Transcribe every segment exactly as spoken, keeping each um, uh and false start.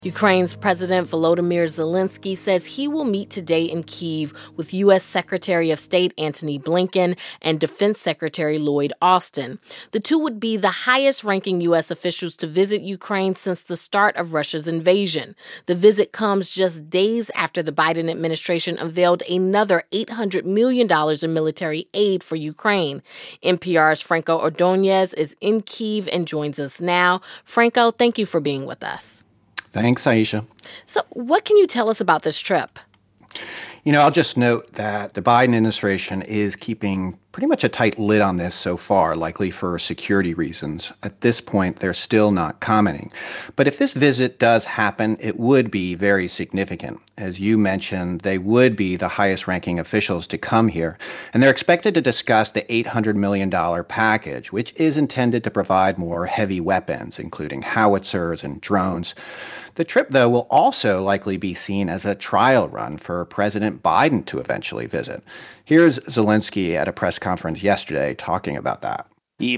Ukraine's President Volodymyr Zelensky says he will meet today in Kyiv with U S. Secretary of State Antony Blinken and Defense Secretary Lloyd Austin. The two would be the highest-ranking U S officials to visit Ukraine since the start of Russia's invasion. The visit comes just days after the Biden administration unveiled another eight hundred million dollars in military aid for Ukraine. N P R's Franco Ordonez is in Kyiv and joins us now. Franco, thank you for being with us. Thanks, Aisha. So what can you tell us about this trip? You know, I'll just note that the Biden administration is keeping pretty much a tight lid on this so far, likely for security reasons. At this point, they're still not commenting. But if this visit does happen, it would be very significant. As you mentioned, they would be the highest-ranking officials to come here, and they're expected to discuss the eight hundred million dollars package, which is intended to provide more heavy weapons, including howitzers and drones. The trip, though, will also likely be seen as a trial run for President Biden to eventually visit. Here's Zelensky at a press conference yesterday talking about that. Uh,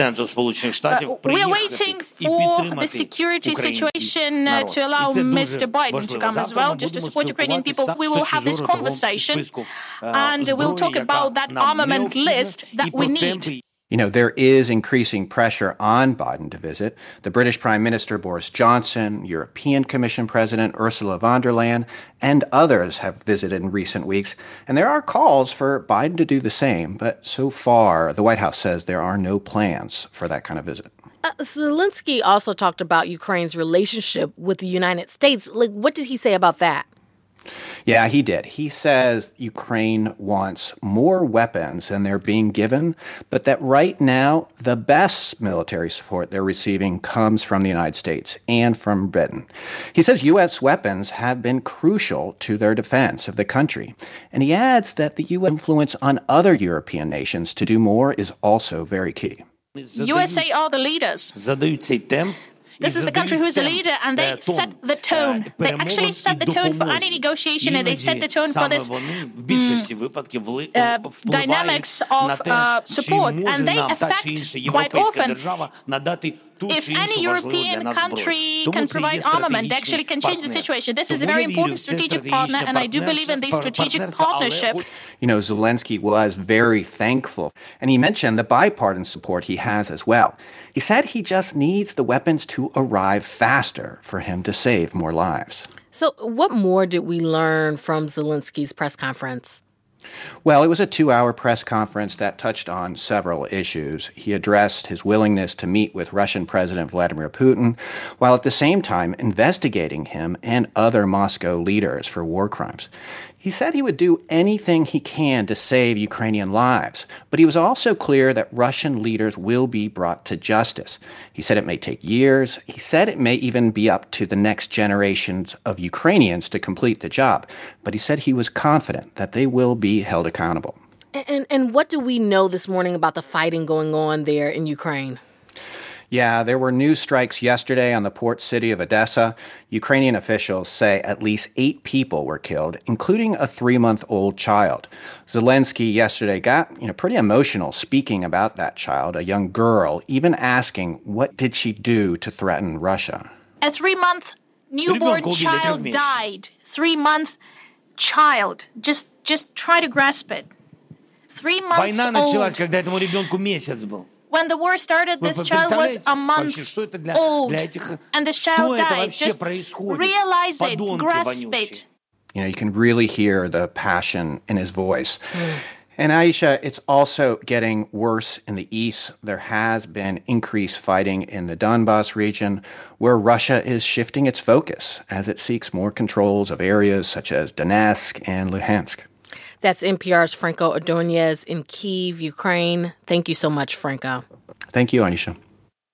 we're waiting for the security situation uh, to allow Mister Biden to come as well, just to support Ukrainian people. We will have this conversation, and we'll talk about that armament list that we need. You know, there is increasing pressure on Biden to visit. The British Prime Minister Boris Johnson, European Commission President Ursula von der Leyen, and others have visited in recent weeks. And there are calls for Biden to do the same. But so far, the White House says there are no plans for that kind of visit. Uh, Zelensky also talked about Ukraine's relationship with the United States. Like, what did he say about that? Yeah, he did. He says Ukraine wants more weapons than they're being given, but that right now the best military support they're receiving comes from the United States and from Britain. He says U S weapons have been crucial to their defense of the country. And he adds that the U S influence on other European nations to do more is also very key. U S A are the leaders. This is the country who's a leader, and they set the tone. They actually set the tone for any negotiation, and they set the tone for this mm, uh, dynamics of uh, support. And they affect, quite often, if any European country can provide armament, they actually can change the situation. This is a very important strategic partner, and I do believe in this strategic partnership. You know, Zelensky was very thankful, and he mentioned the bipartisan support he has as well. He said he just needs the weapons to arrive faster for him to save more lives. So what more did we learn from Zelensky's press conference? Well, it was a two-hour press conference that touched on several issues. He addressed his willingness to meet with Russian President Vladimir Putin, while at the same time investigating him and other Moscow leaders for war crimes. He said he would do anything he can to save Ukrainian lives, but he was also clear that Russian leaders will be brought to justice. He said it may take years. He said it may even be up to the next generations of Ukrainians to complete the job, but he said he was confident that they will be held accountable. And, and what do we know this morning about the fighting going on there in Ukraine? Yeah, there were news strikes yesterday on the port city of Odessa. Ukrainian officials say at least eight people were killed, including a three-month-old child. Zelensky yesterday got, you know, pretty emotional speaking about that child, a young girl, even asking what did she do to threaten Russia. A three-month newborn child died. Three-month child. Just, just try to grasp it. Three months old. When the war started, this child was a month old, and this child died. Just realize it, grasp it. You know, you can really hear the passion in his voice. Mm. And Aisha, it's also getting worse in the east. There has been increased fighting in the Donbas region, where Russia is shifting its focus as it seeks more controls of areas such as Donetsk and Luhansk. That's N P R's Franco Ordonez in Kyiv, Ukraine. Thank you so much, Franco. Thank you, Aisha.